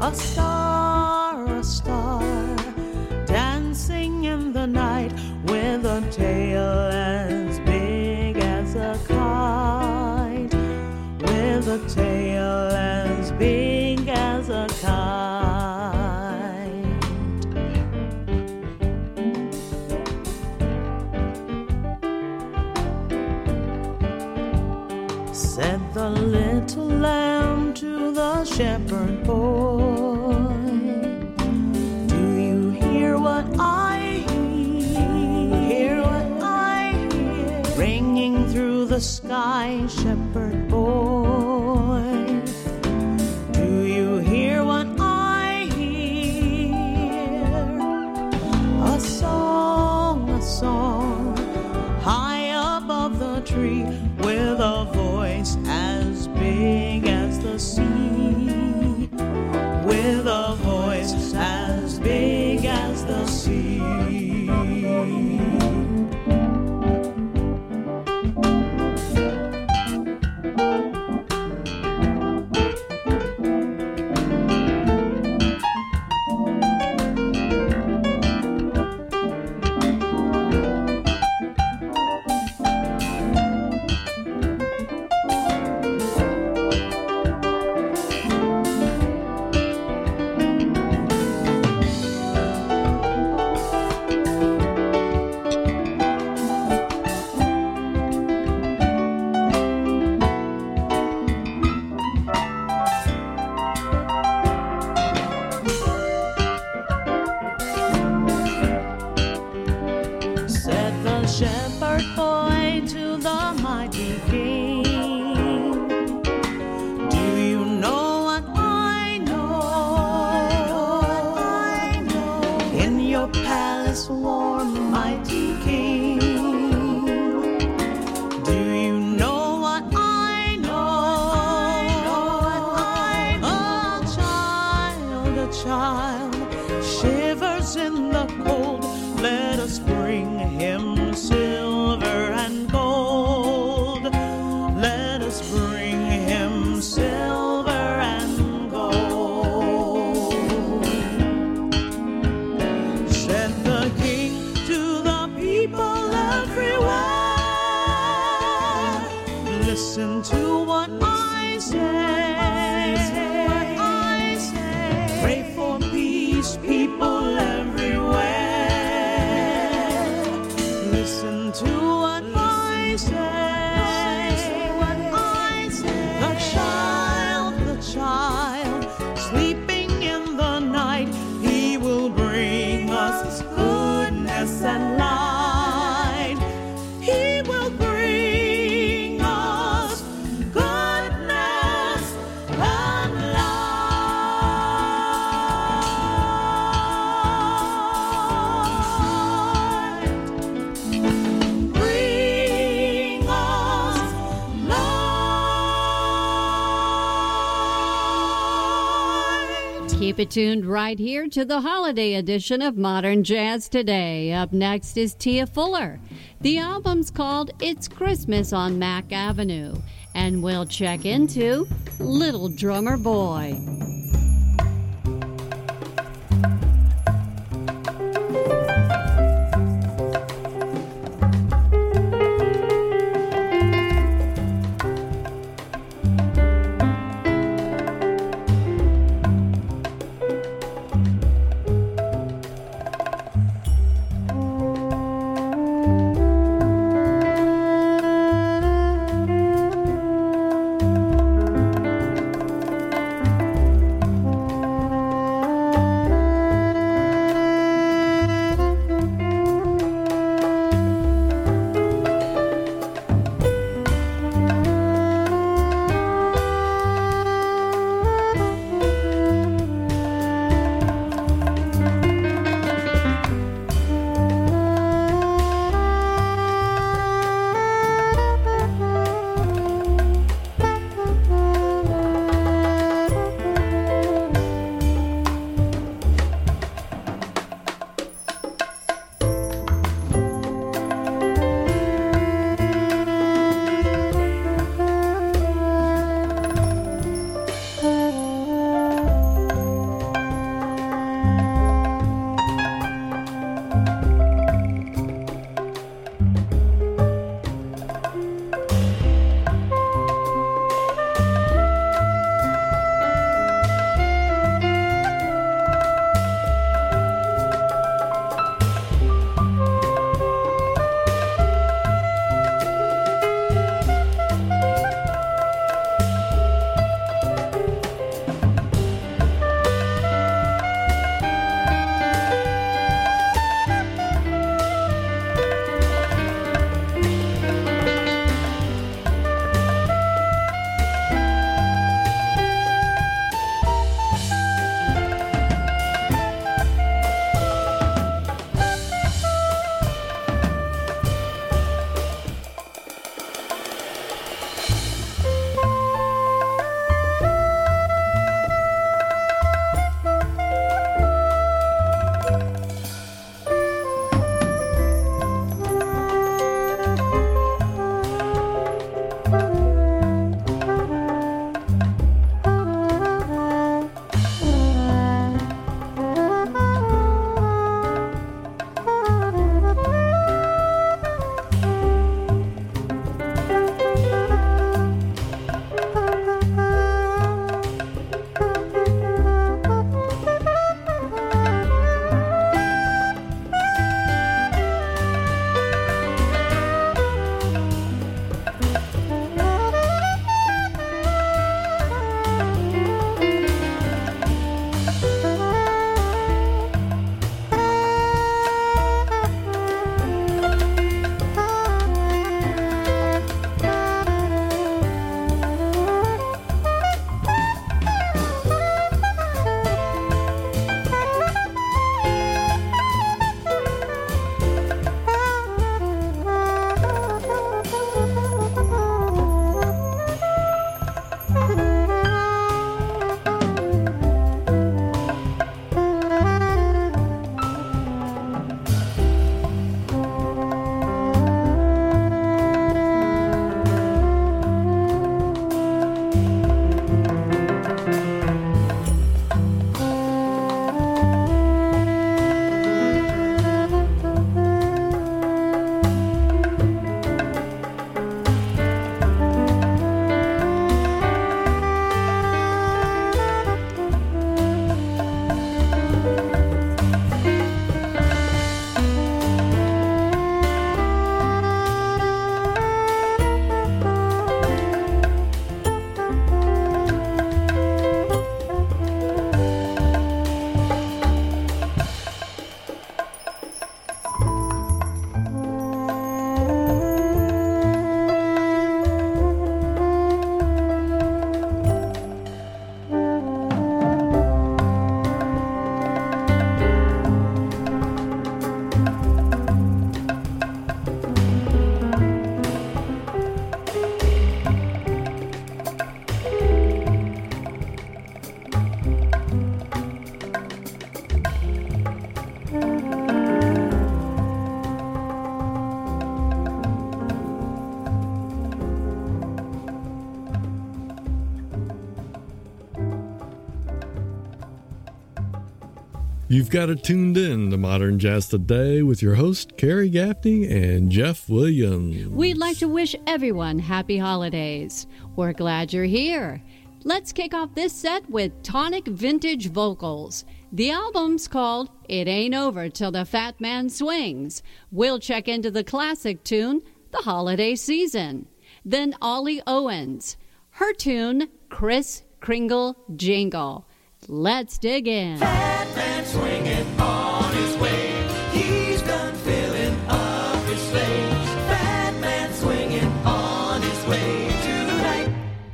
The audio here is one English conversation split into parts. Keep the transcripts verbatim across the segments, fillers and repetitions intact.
A star, a star, dancing in the night with a tail as big as a kite, with a tail as big as a kite. Said the little lamb to the shepherd boy, do you hear what I hear? Hear what I hear? Ringing through the sky, shepherd boy, do you hear what I hear? A song, a song, high above the tree, with a voice as big as the sea, with a voice as big as the sea. Shepherd boy to the mighty king, do you know what I know? I know. In your palace warm, mighty king, do you know what I know? I know. A child, a child shivers in the cold. Let us bring him silver and gold. Let us bring him silver and gold. Said the king to the people everywhere, listen to what I say. I say. Pray for peace, people everywhere. Listen to what I say, what I say. The child, the child, sleeping in the night, he will bring us goodness and light. He will bring us goodness and light. Bring us light. Keep it tuned right here to the holiday edition of Modern Jazz Today. Up next is Tia Fuller. The album's called It's Christmas on Mack Avenue. And we'll check into Little Drummer Boy. You've got it tuned in to Modern Jazz Today with your host, Carrie Gaffney and Jeff Williams. We'd like to wish everyone happy holidays. We're glad you're here. Let's kick off this set with Tonic Vintage Vocals. The album's called It Ain't Over Till the Fat Man Swings. We'll check into the classic tune, The Holiday Season. Then Ollie Owens, her tune, Kris Kringle Jingle. Let's dig in. Fat man swinging on his way. He's done filling up his sleigh. Fat man swinging on his way tonight.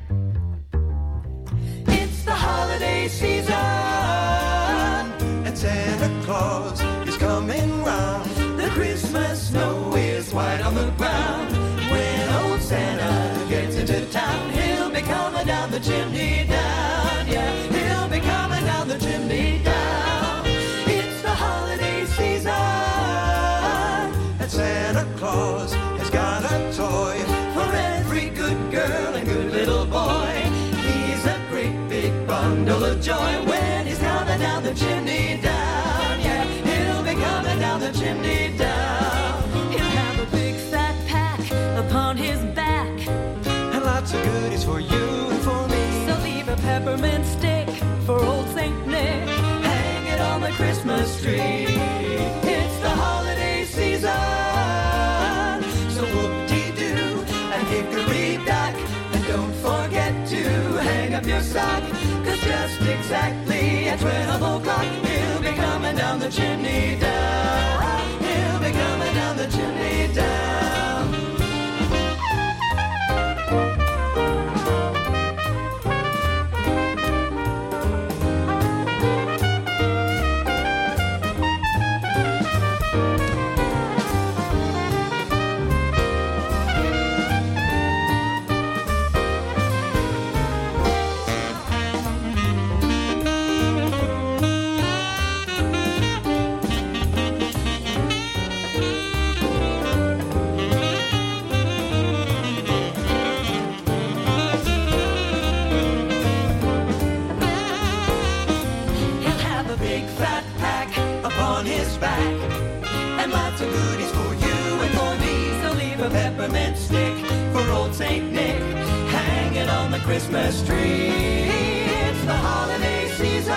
It's the holiday season, and Santa Claus is coming round. The Christmas snow is white on the ground. When old Santa gets into town, he'll be coming down the chimney down. Yeah, he'll be coming down the chimney down. It's the holiday season, and Santa Claus has got a toy for every good girl and good little boy. He's a great big bundle of joy when he's coming down the chimney down. Yeah, he'll be coming down the chimney down. He'll have a big fat pack upon his back, and lots of goodies for you and for me. So leave a peppermint stick for old Saint Nick, hang it on the Christmas tree. It's the holiday season, so whoop-dee-doo and hickory-dock, and don't forget to hang up your sock, 'cause just exactly at twelve o'clock he'll be coming down the chimney down. He'll be coming down the chimney down. Peppermint stick for old Saint Nick, hang it on the Christmas tree. It's the holiday season,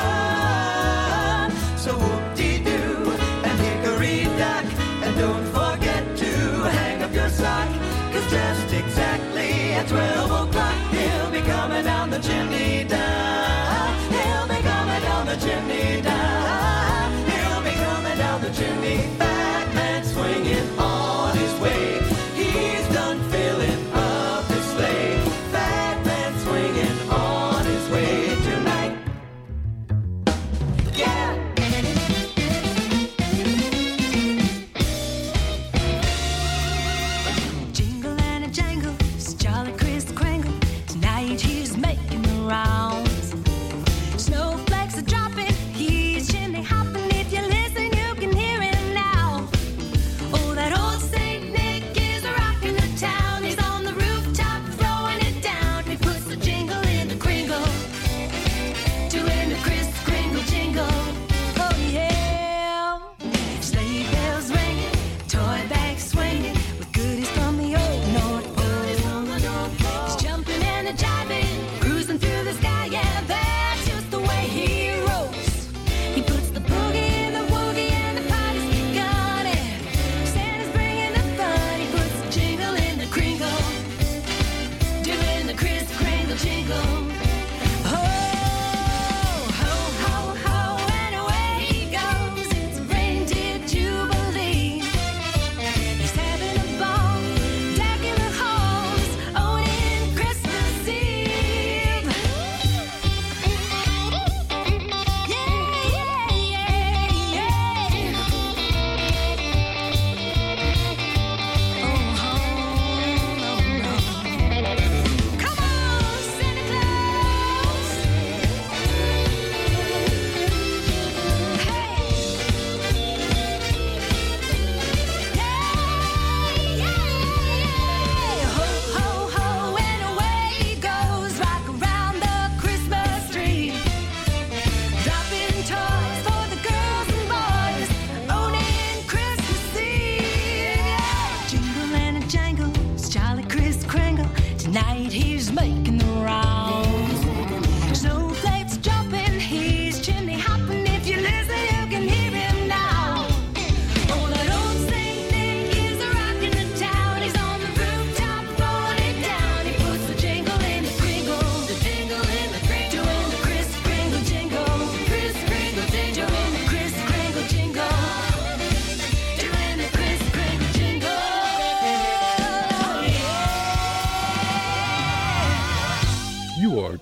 so whoop-dee-doo and hickory-dock, and don't forget to hang up your sock, 'cause just exactly at twelve o'clock he'll be coming down the chimney down. He'll be coming down the chimney down. He'll be coming down the chimney. Fat man swinging on his way. He's done filling up his sleigh. Fat man swinging on his way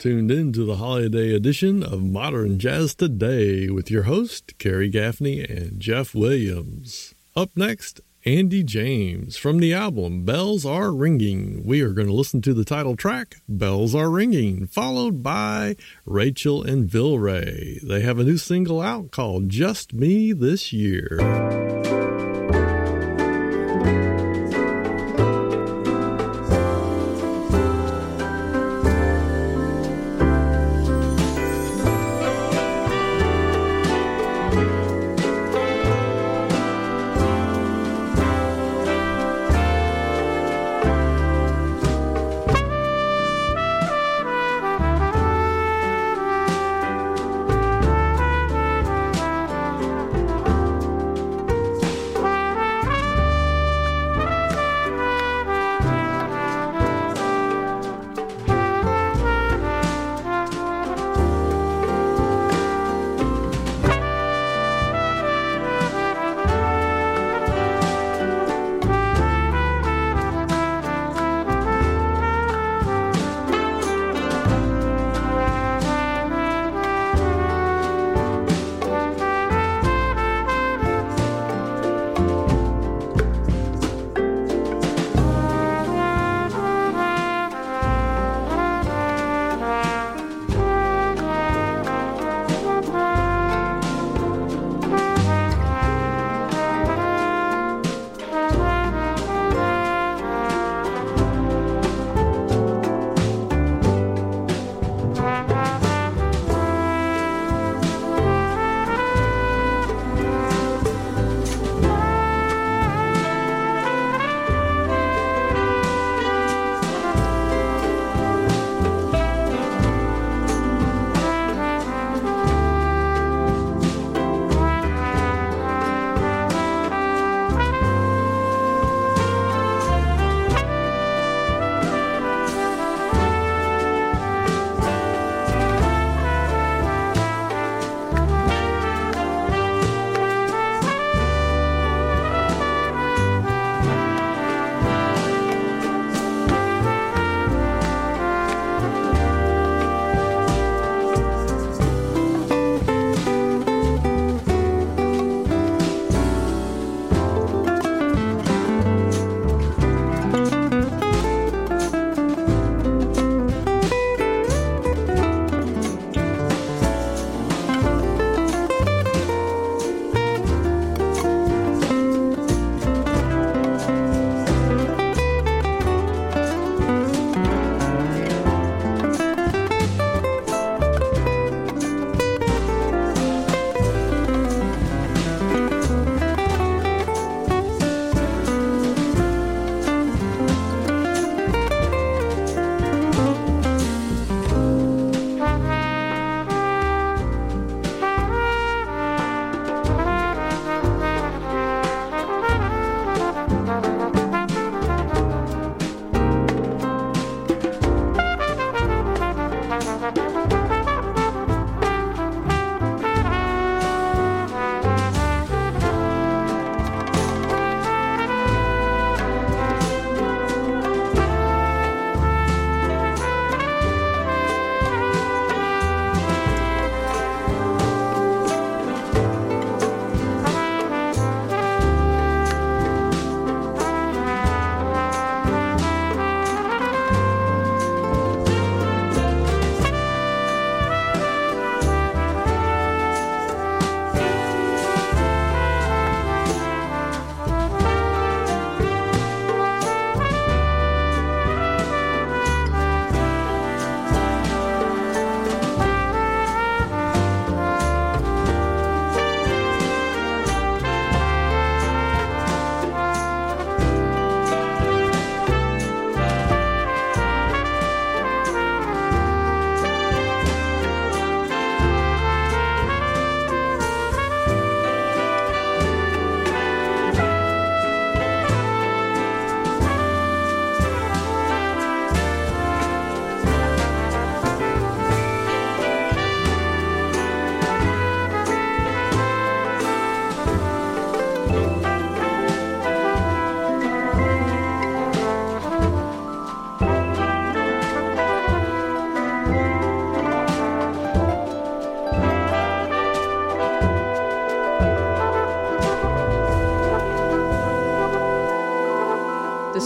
tuned in to the holiday edition of Modern Jazz Today with your host, Kerry Gaffney and Jeff Williams. Up next, Andy James from the album Bells Are Ringing. We are going to listen to the title track, Bells Are Ringing, followed by Rachel and Vilray. They have a new single out called Just Me This Year.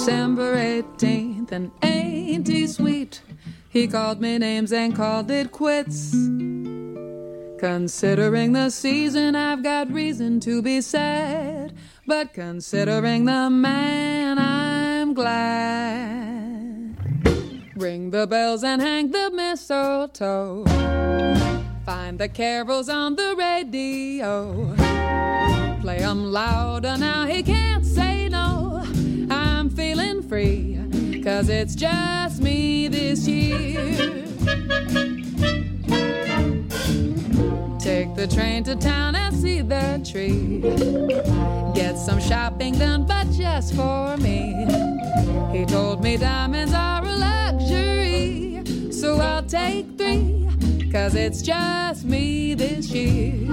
December eighteenth, and ain't he sweet? He called me names and called it quits. Considering the season, I've got reason to be sad, but considering the man, I'm glad. Ring the bells and hang the mistletoe. Find the carols on the radio. Play 'em louder now, he can't say no. I'm feeling free, 'cause it's just me this year. Take the train to town and see the tree. Get some shopping done, but just for me. He told me diamonds are a luxury, so I'll take three, 'cause it's just me this year.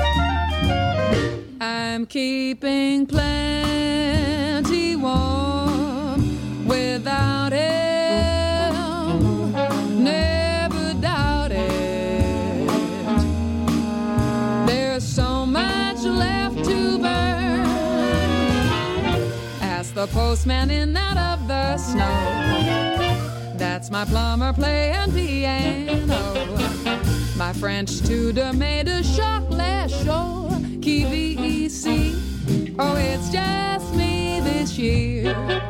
I'm keeping plenty warm without him, never doubt it. There's so much left to burn. Ask the postman in out of the snow. That's my plumber playing piano. My French tutor made a chocolat show. Q V E C, oh, it's just me this year.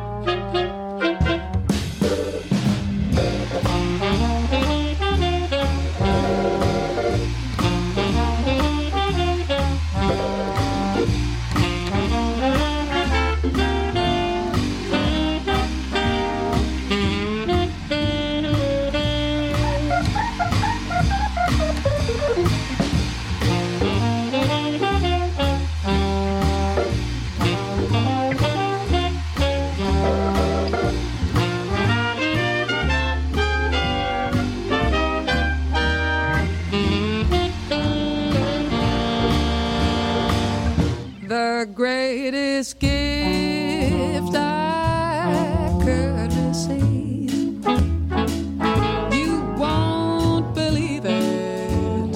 The greatest gift I could receive, you won't believe it,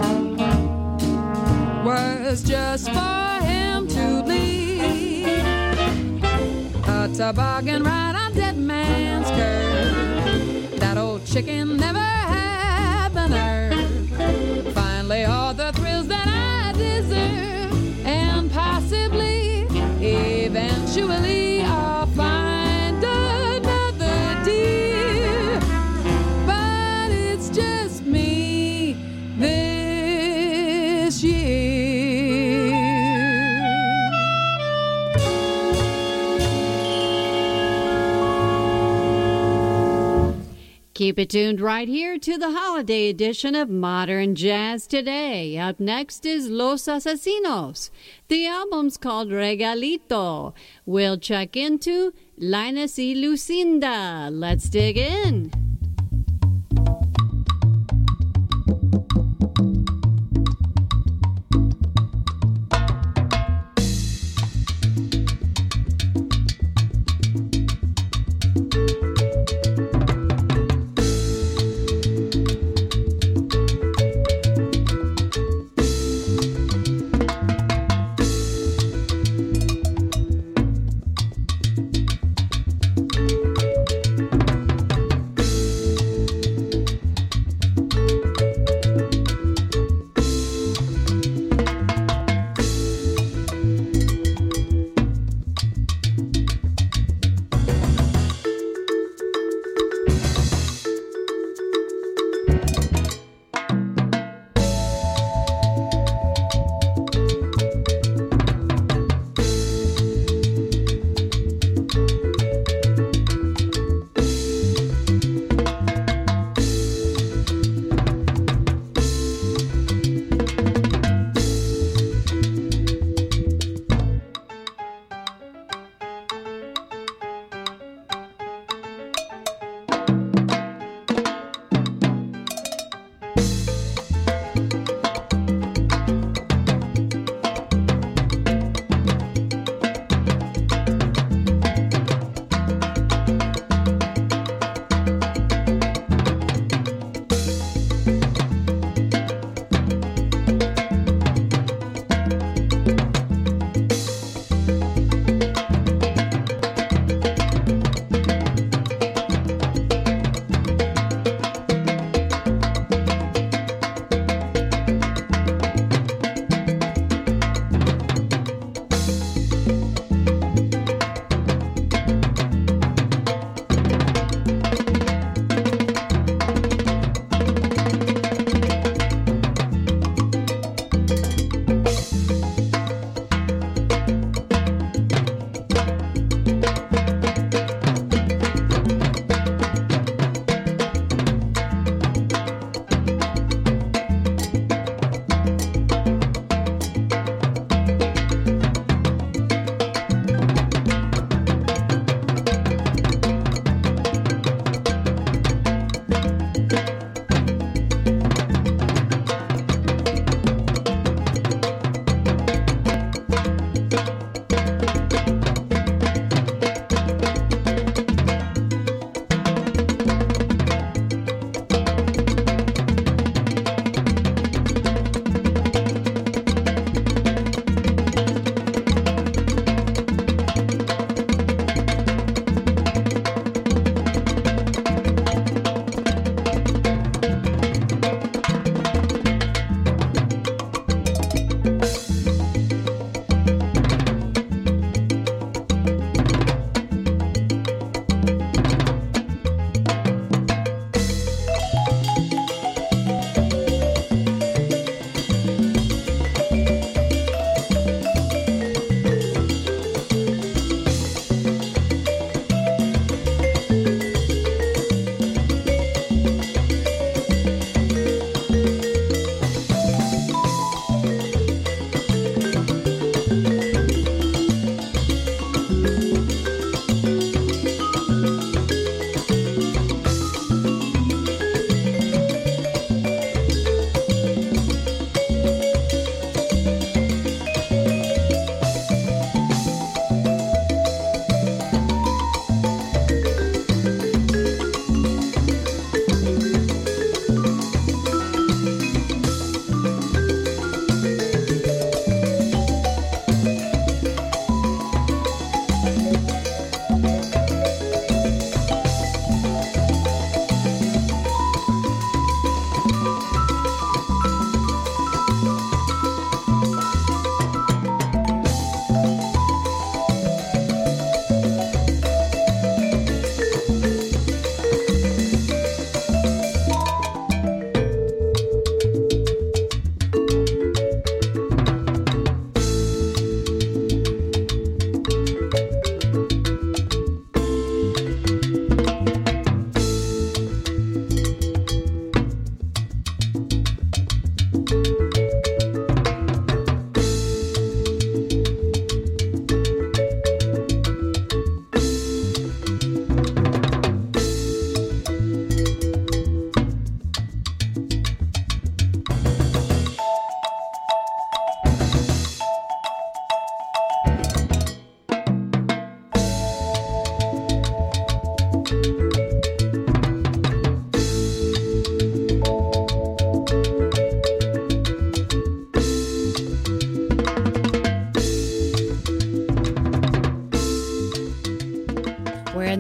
was just for him to leave. A toboggan ride on Dead Man's Curve. That old chicken never had the nerve. Finally all the thrills that I deserve, and possibly, eventually, I'll find another dear. But it's just me this year. Keep it tuned right here to the holiday edition of Modern Jazz Today. Up next is Los Asesinos. The album's called Regalito. We'll check into Linus y Lucinda. Let's dig in.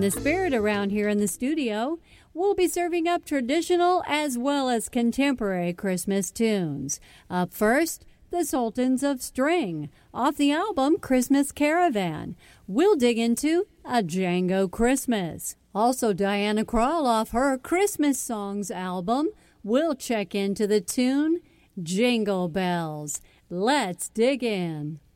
the spirit around here in the studio. We'll be serving up traditional as well as contemporary Christmas tunes. Up first, the Sultans of String, off the album Christmas Caravan. We'll dig into A Django Christmas. Also, Diana Krall off her Christmas Songs album. We'll check into the tune Jingle Bells. Let's dig in.